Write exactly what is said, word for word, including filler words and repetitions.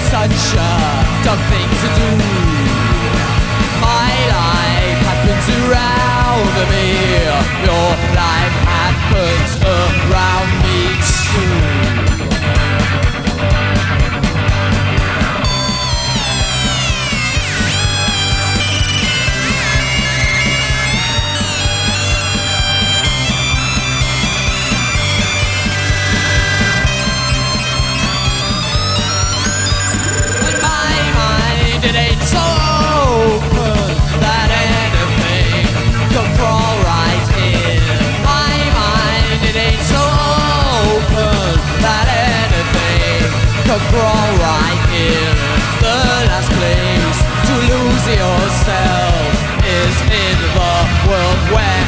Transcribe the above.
such a dumb thing to do. My life happens around me. Your life happens around me too. It ain't so open that anything can crawl right in. My mind, it ain't so open that anything can crawl right in. The last place to lose yourself is in the world where